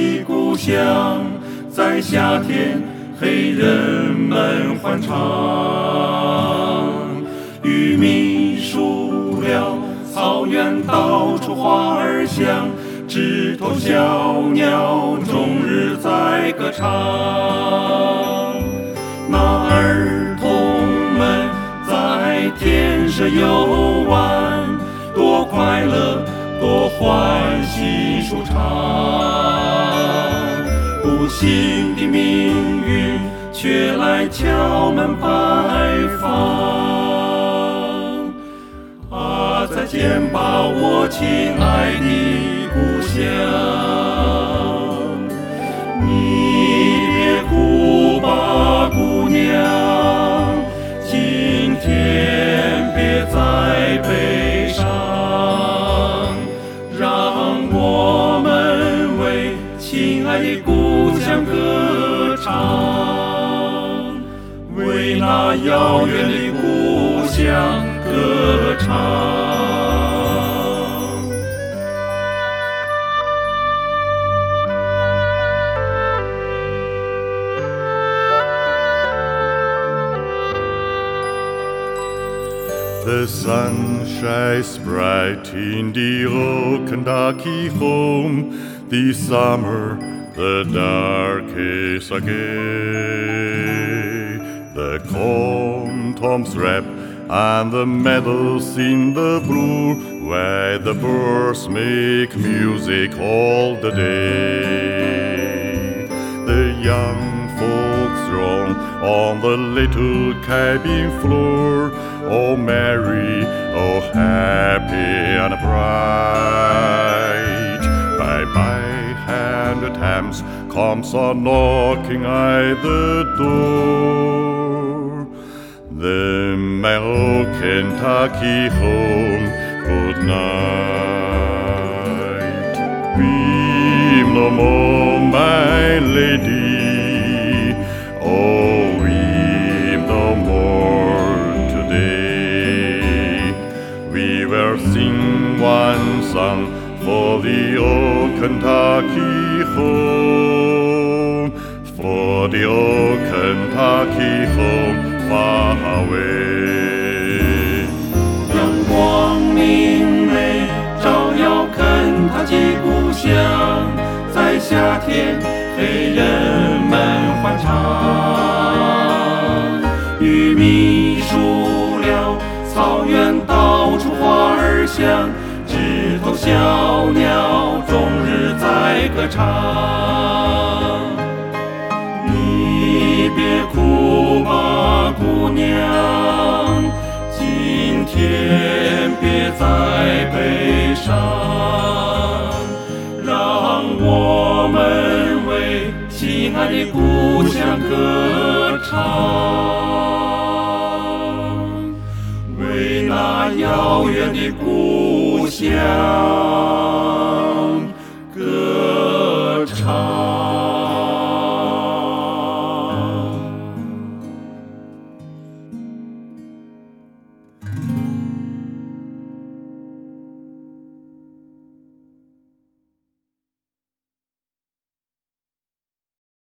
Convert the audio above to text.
的故乡，在夏天黑人们欢唱。玉米、树料、草原到处花儿香，枝头小鸟终日在歌唱。那儿童们在田舍游玩，多快乐，多欢喜舒畅。不幸的命运却来敲门拜访。再见吧，我亲爱的故乡，你别哭吧，姑娘，今天别再悲伤，让我们为亲爱的故乡歌唱，为那遥远的故乡歌唱。The sun shines bright in the old Kentucky home. The summer, the darkest are gay. The corn toms rap and the meadows in the blue, where the birds make music all the day. The young folks roam on the little cabin floor, oh merry, oh happy and bright. Bye-bye, and the Thames comes a-knocking at the door. The mellow Kentucky home, good night. Weep no more, my lady, oh weep no more today. We will sing one song for the old Kentucky home, for the old Kentucky home far away. 阳光明媚，照耀肯塔基故乡，在夏天黑人们欢唱。玉米、树料、草原到处花儿香，枝头小鸟终日在歌唱。你别哭吧，姑娘，今天别再悲伤，让我们为亲爱的故乡歌唱，为那遥远的故乡